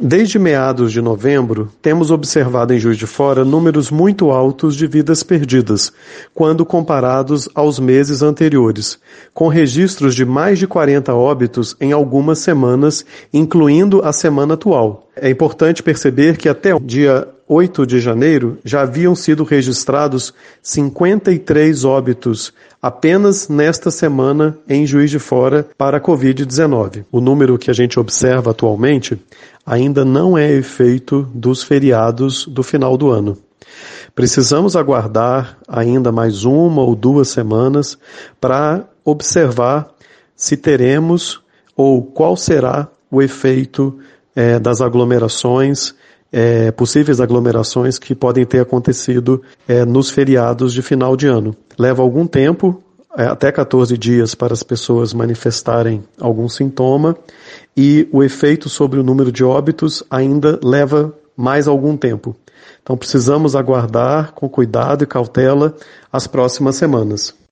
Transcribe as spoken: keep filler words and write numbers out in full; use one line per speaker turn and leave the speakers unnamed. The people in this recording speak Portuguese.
Desde meados de novembro, temos observado em Juiz de Fora números muito altos de vidas perdidas, quando comparados aos meses anteriores, com registros de mais de quarenta óbitos em algumas semanas, incluindo a semana atual. É importante perceber que até o dia oito de janeiro já haviam sido registrados cinquenta e três óbitos apenas nesta semana em Juiz de Fora para a covid dezenove. O número que a gente observa atualmente ainda não é efeito dos feriados do final do ano. Precisamos aguardar ainda mais uma ou duas semanas para observar se teremos ou qual será o efeito é, das aglomerações, é, possíveis aglomerações que podem ter acontecido é, nos feriados de final de ano. Leva algum tempo, é, até quatorze dias, para as pessoas manifestarem algum sintoma, e o efeito sobre o número de óbitos ainda leva mais algum tempo. Então precisamos aguardar com cuidado e cautela as próximas semanas.